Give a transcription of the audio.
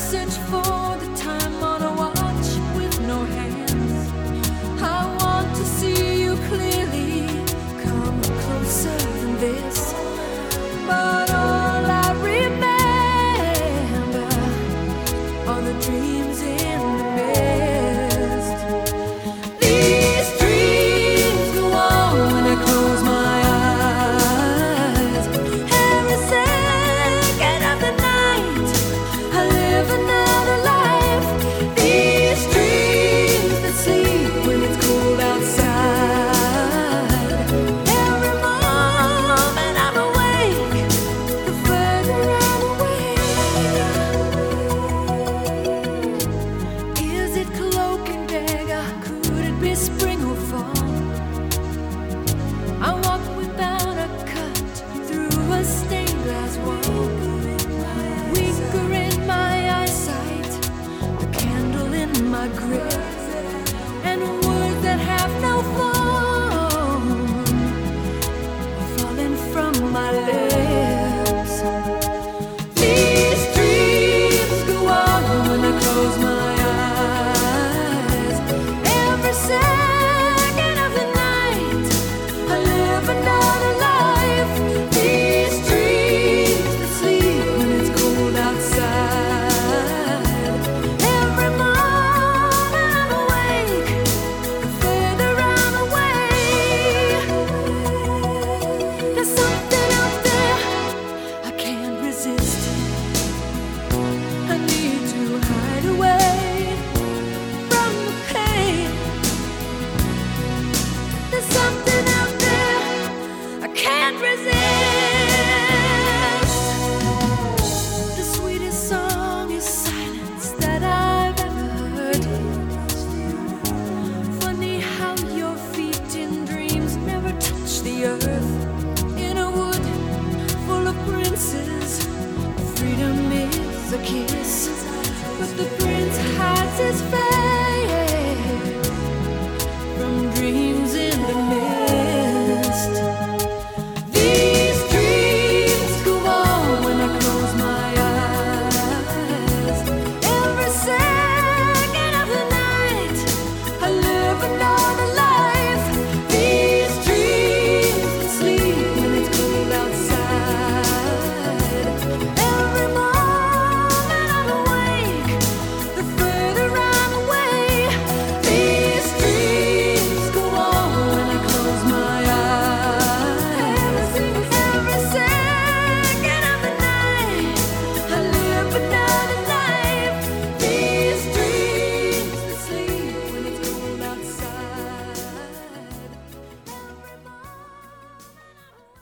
search for the time on a watch with no hands. I want to see you clearly, come closer than this. But all I remember are the dreams in the mist. These dreams go on when I close my eyes. Every second of the night, I live another life. These dreams that sleep when it's cold outside. Every moment I'm awake, the further I'm away. Is it cloak and dagger? Could it be spring or fall? I walk without a cut through a stained glass wall. Weaker in my eyesight, a candle in my grip, and words that have no form are falling from my lips. These dreams go on when I close my eyes. Every second of the night, I live another life. These dreams that sleep when it's cold outside. Every moment I'm awake, the further I'm away. There's something out there I can't resist. I need to hide away from the pain. There's something out there I can't resist. The sweetest song is silence that I've ever heard. Funny how your feet in dreams never touch the earth. In a wood full of princes, freedom is a kiss, but the prince hides his face.